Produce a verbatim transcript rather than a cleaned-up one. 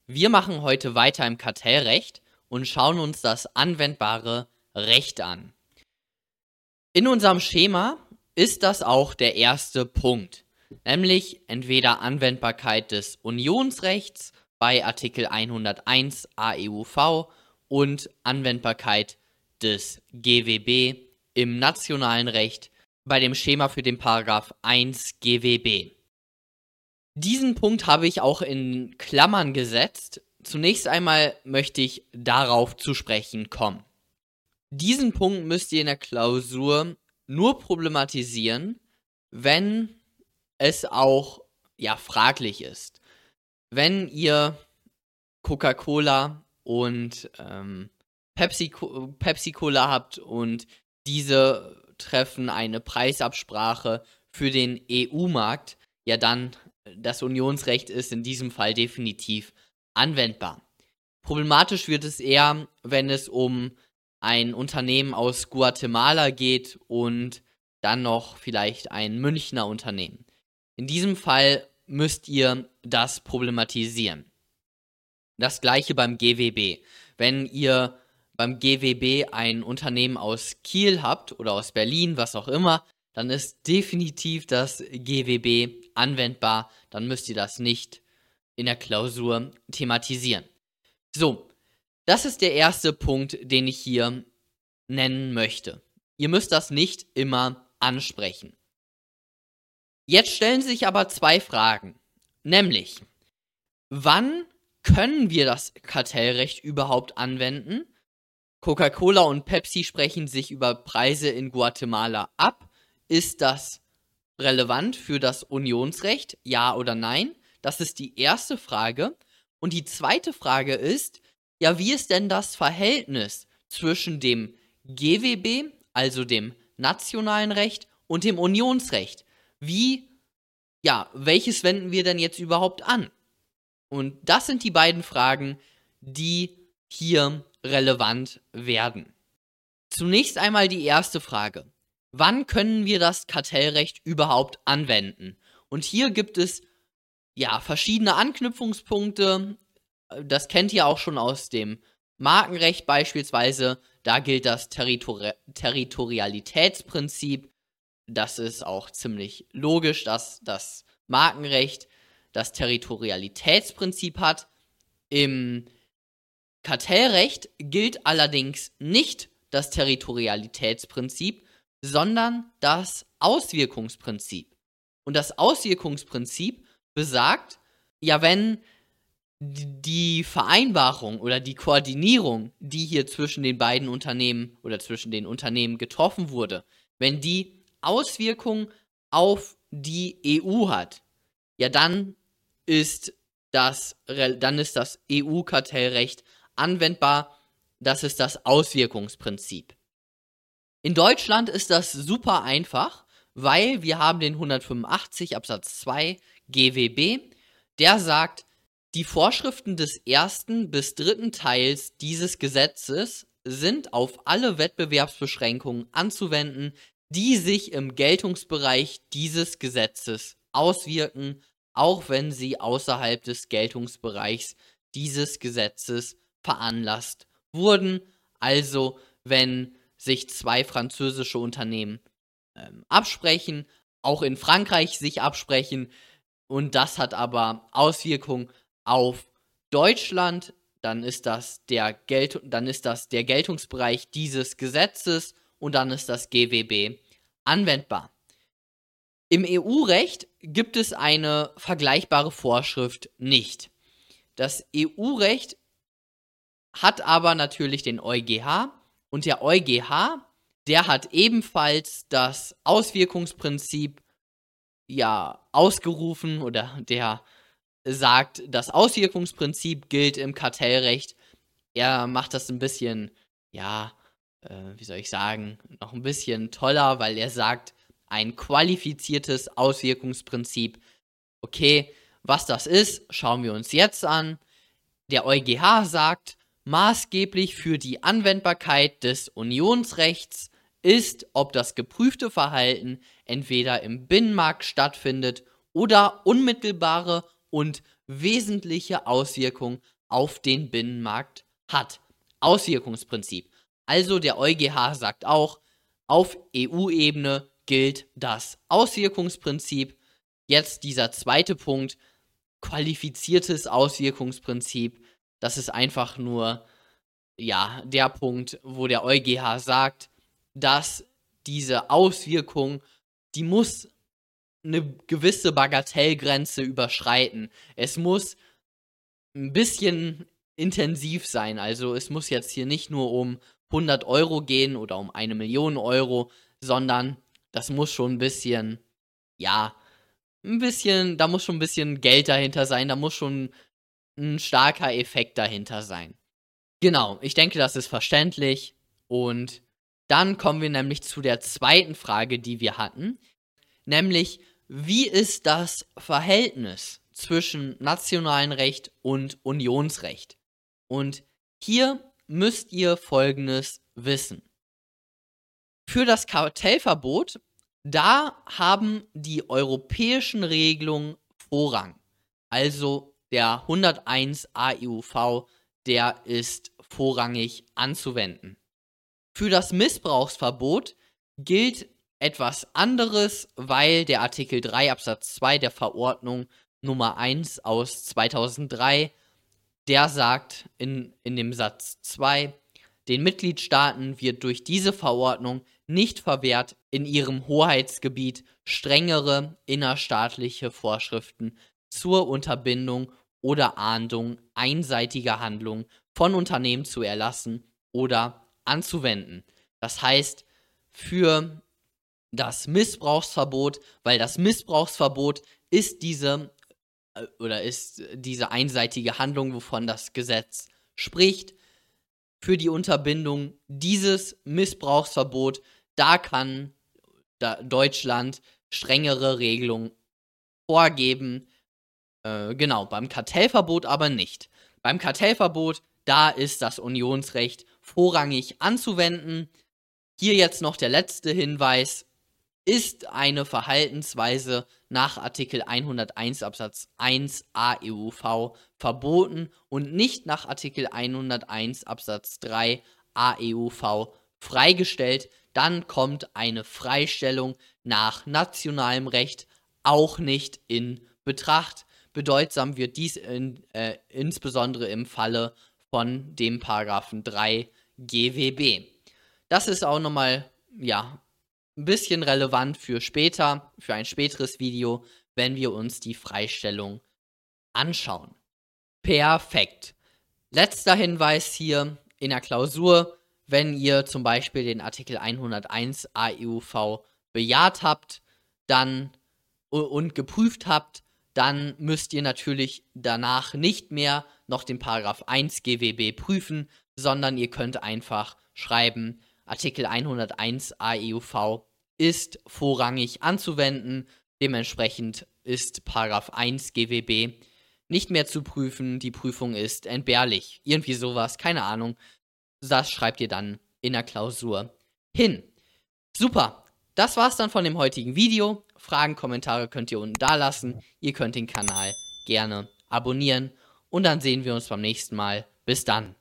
Wir machen heute weiter im Kartellrecht und schauen uns das anwendbare Recht an. In unserem Schema ist das auch der erste Punkt, nämlich entweder Anwendbarkeit des Unionsrechts bei Artikel hunderteins A E U V und Anwendbarkeit des G W B im nationalen Recht bei dem Schema für den Paragraph eins G W B. Diesen Punkt habe ich auch in Klammern gesetzt. Zunächst einmal möchte ich darauf zu sprechen kommen. Diesen Punkt müsst ihr in der Klausur nur problematisieren, wenn es auch ja, fraglich ist. Wenn ihr Coca-Cola und ähm, Pepsi, Pepsi-Cola habt und diese treffen eine Preisabsprache für den E U-Markt, ja dann, das Unionsrecht ist in diesem Fall definitiv anwendbar. Problematisch wird es eher, wenn es um ein Unternehmen aus Guatemala geht und dann noch vielleicht ein Münchner Unternehmen. In diesem Fall müsst ihr das problematisieren. Das gleiche beim G W B. Wenn ihr beim G W B ein Unternehmen aus Kiel habt oder aus Berlin, was auch immer, dann ist definitiv das G W B anwendbar. Dann müsst ihr das nicht in der Klausur thematisieren. So, das ist der erste Punkt, den ich hier nennen möchte. Ihr müsst das nicht immer ansprechen. Jetzt stellen sich aber zwei Fragen. Nämlich, wann können wir das Kartellrecht überhaupt anwenden? Coca-Cola und Pepsi sprechen sich über Preise in Guatemala ab. Ist das relevant für das Unionsrecht? Ja oder nein? Das ist die erste Frage. Und die zweite Frage ist, ja, wie ist denn das Verhältnis zwischen dem G W B, also dem nationalen Recht, und dem Unionsrecht? Wie, ja, welches wenden wir denn jetzt überhaupt an? Und das sind die beiden Fragen, die hier relevant werden. Zunächst einmal die erste Frage. Wann können wir das Kartellrecht überhaupt anwenden? Und hier gibt es ja verschiedene Anknüpfungspunkte. Das kennt ihr auch schon aus dem Markenrecht beispielsweise. Da gilt das Territori- Territorialitätsprinzip. Das ist auch ziemlich logisch, dass das Markenrecht das Territorialitätsprinzip hat. Im Kartellrecht gilt allerdings nicht das Territorialitätsprinzip, sondern das Auswirkungsprinzip. Und das Auswirkungsprinzip besagt, ja, wenn die Vereinbarung oder die Koordinierung, die hier zwischen den beiden Unternehmen oder zwischen den Unternehmen getroffen wurde, wenn die Auswirkungen auf die E U hat, ja, dann ist das, dann ist das E U-Kartellrecht anwendbar. Das ist das Auswirkungsprinzip. In Deutschland ist das super einfach, weil wir haben den hundertfünfundachtzig Absatz zwei G W B, der sagt, die Vorschriften des ersten bis dritten Teils dieses Gesetzes sind auf alle Wettbewerbsbeschränkungen anzuwenden, die sich im Geltungsbereich dieses Gesetzes auswirken, auch wenn sie außerhalb des Geltungsbereichs dieses Gesetzes veranlasst wurden. Also, wenn sich zwei französische Unternehmen ähm, absprechen, auch in Frankreich sich absprechen, und das hat aber Auswirkungen auf Deutschland, dann ist das der Gelt- dann ist das der Geltungsbereich dieses Gesetzes und dann ist das G W B anwendbar. Im E U-Recht gibt es eine vergleichbare Vorschrift nicht. Das E U-Recht hat aber natürlich den EuGH und der EuGH, der hat ebenfalls das Auswirkungsprinzip ja ausgerufen oder der sagt, das Auswirkungsprinzip gilt im Kartellrecht. Er macht das ein bisschen, ja, äh, wie soll ich sagen, noch ein bisschen toller, weil er sagt, ein qualifiziertes Auswirkungsprinzip. Okay, was das ist, schauen wir uns jetzt an. Der EuGH sagt, maßgeblich für die Anwendbarkeit des Unionsrechts ist, ob das geprüfte Verhalten entweder im Binnenmarkt stattfindet oder unmittelbare und wesentliche Auswirkungen auf den Binnenmarkt hat. Auswirkungsprinzip. Also der EuGH sagt auch, auf E U-Ebene gilt das Auswirkungsprinzip. Jetzt dieser zweite Punkt, qualifiziertes Auswirkungsprinzip. Das ist einfach nur, ja, der Punkt, wo der EuGH sagt, dass diese Auswirkung, die muss eine gewisse Bagatellgrenze überschreiten. Es muss ein bisschen intensiv sein. Also es muss jetzt hier nicht nur um hundert Euro gehen oder um eine Million Euro, sondern das muss schon ein bisschen, ja, ein bisschen, da muss schon ein bisschen Geld dahinter sein, da muss schon ein starker Effekt dahinter sein. Genau, ich denke, das ist verständlich. Und dann kommen wir nämlich zu der zweiten Frage, die wir hatten, nämlich, wie ist das Verhältnis zwischen nationalem Recht und Unionsrecht? Und hier müsst ihr Folgendes wissen. Für das Kartellverbot, da haben die europäischen Regelungen Vorrang. Also der hunderteins A E U V, der ist vorrangig anzuwenden. Für das Missbrauchsverbot gilt etwas anderes, weil der Artikel drei Absatz zwei der Verordnung Nummer eins aus zweitausenddrei, der sagt in, in dem Satz zwei, den Mitgliedstaaten wird durch diese Verordnung nicht verwehrt, in ihrem Hoheitsgebiet strengere innerstaatliche Vorschriften zur Unterbindung oder Ahndung einseitiger Handlungen von Unternehmen zu erlassen oder anzuwenden. Das heißt, für das Missbrauchsverbot, weil das Missbrauchsverbot ist diese äh, oder ist diese einseitige Handlung, wovon das Gesetz spricht. Für die Unterbindung dieses Missbrauchsverbot, da kann da Deutschland strengere Regelungen vorgeben. Äh, genau, beim Kartellverbot aber nicht. Beim Kartellverbot, da ist das Unionsrecht vorrangig anzuwenden. Hier jetzt noch der letzte Hinweis. Ist eine Verhaltensweise nach Artikel hunderteins Absatz eins A E U V verboten und nicht nach Artikel hunderteins Absatz drei A E U V freigestellt, dann kommt eine Freistellung nach nationalem Recht auch nicht in Betracht. Bedeutsam wird dies in, äh, insbesondere im Falle von dem Paragraphen drei G W B. Das ist auch nochmal, ja, ein bisschen relevant für später, für ein späteres Video, wenn wir uns die Freistellung anschauen. Perfekt. Letzter Hinweis hier in der Klausur, wenn ihr zum Beispiel den Artikel hunderteins A E U V bejaht habt, dann und geprüft habt, dann müsst ihr natürlich danach nicht mehr noch den Paragraph eins G W B prüfen, sondern ihr könnt einfach schreiben, Artikel hunderteins A E U V ist vorrangig anzuwenden, dementsprechend ist Paragraph eins G W B nicht mehr zu prüfen, die Prüfung ist entbehrlich. Irgendwie sowas, keine Ahnung. Das schreibt ihr dann in der Klausur hin. Super, das war's dann von dem heutigen Video. Fragen, Kommentare könnt ihr unten da lassen. Ihr könnt den Kanal gerne abonnieren und dann sehen wir uns beim nächsten Mal. Bis dann.